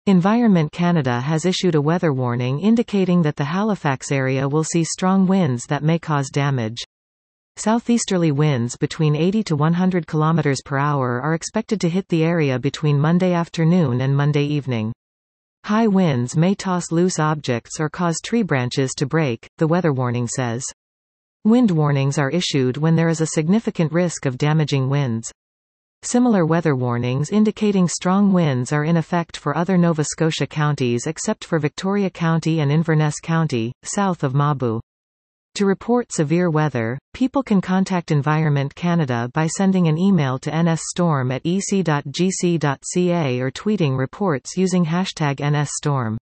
Environment Canada has issued a weather warning indicating that the Halifax area will see strong winds that may cause damage. Southeasterly winds between 80 to 100 km per hour are expected to hit the area between Monday afternoon and Monday evening. High winds may toss loose objects or cause tree branches to break, the weather warning says. Wind warnings are issued when there is a significant risk of damaging winds. Similar weather warnings indicating strong winds are in effect for other Nova Scotia counties except for Victoria County and Inverness County, south of Mabu. To report severe weather, people can contact Environment Canada by sending an email to nsstorm@ec.gc.ca or tweeting reports using #NSStorm.